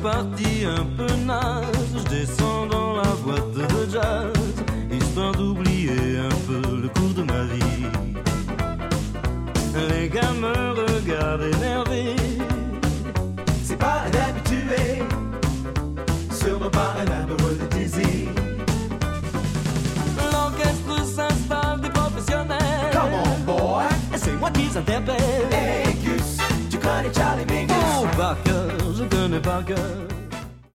partie un peu naze, je descends dans la boîte de jazz, histoire d'oublier un peu le cours de ma vie. Les gars me regardent énervés. C'est pas un habitué, sûrement pas un amoureux de désir. L'orchestre s'installe des professionnels. Come on boy, c'est moi qui s'interpelle. hey Gus, tu connais Charlie Mingus? Oh par cœur, je connais par cœur.